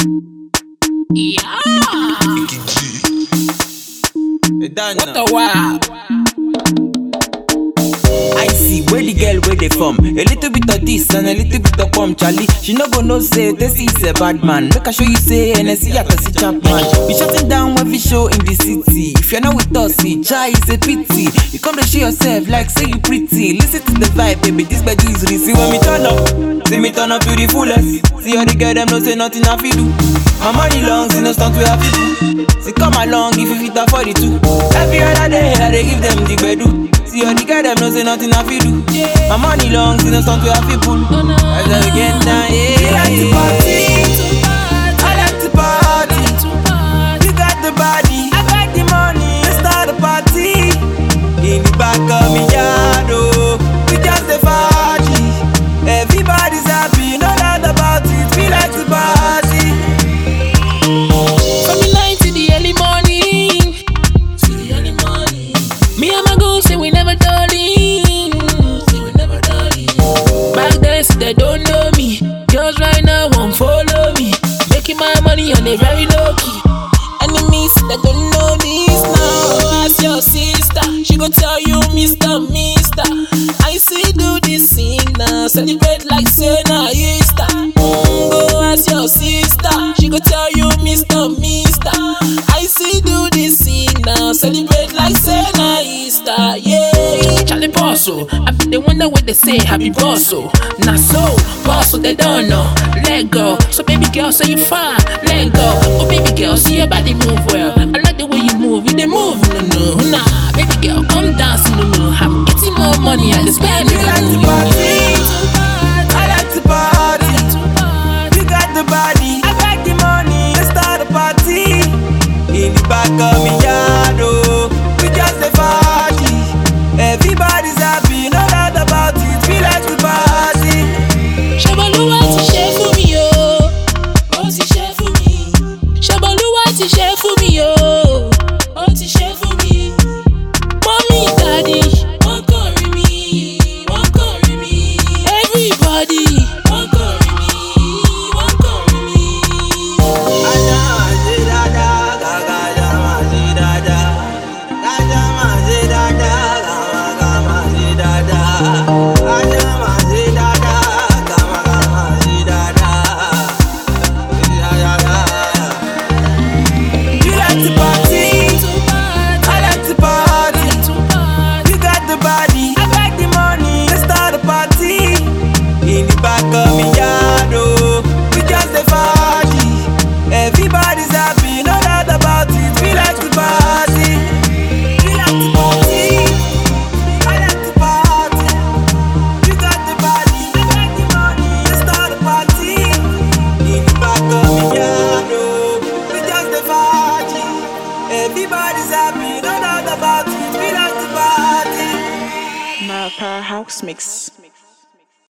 Yeah. What a wow. I see where the girl where they from. A little bit of this and a little bit of Charlie. She no go no say this is a bad man. Make her show you say NSC at a Chapman. We shutting down every show in the city. If you're not with us, see Jai is a pity. You come to show yourself like say you pretty. Listen to the vibe, baby. This bed is real. See when me turn up, see me turn up to the fullest. See all the girl them no say nothing I feel do. My money long, see no stunt we have to do. See come along if you fit afford it too. Every other day I they give them the bedu. See all the girl them no say nothing I feel do. My money long, see no stunt we have to pull. As I get down, yeah. I like to party, I like to party. You got the body, I got the money. Let's start a party in the back of me yard, oh. We just a party. Everybody's happy, no doubt about it. We like to party. From the night to the early morning, me and my girl say we never darling. Back then say they don't know me. Girls right now won't follow me. Making my money on a very low key. Enemies that don't know this now. Ask your sister, she gon' tell you Mr. I see do this thing now. Celebrate like say na Easter. Go ask your sister, she gon' tell you Mr. I see do this thing now. Celebrate like say na Easter. Yeah, Charlie Bosso, I be the one that what they say happy Bosso. Not so Bosso, they don't know. Let go. So baby girl, say you fine. Let go. Oh baby girl, see your body move well. I like the way you move. You they move, no. Nah, baby girl, come dance, no. I'm getting more money and spend it. I like to party, I like to party. You got the body, I got the money. Let's start a party in the back of me yard, oh. We just a party. Everybody's happy, no doubt about it. We like to party. Shabaluwa ti share for me, oh. Oh, ti share for me. Shabaluwa ti share for me, oh. Oh, ti share for me. Mommy, daddy, won't carry me, won't carry me. Everybody, won't carry me, won't carry me. You like to party, I like to party. You got the body, I got the money. Let's start a party in the back of me yard, oh. We just a party. Everybody's happy, no doubt about it. We like to party. We like to party, I like to party. You got the body, I got the money. Let's start a party in the back of me yard, oh. We just a party. Everybody's happy, no doubt about it. We like to party. Powerhouse Mix.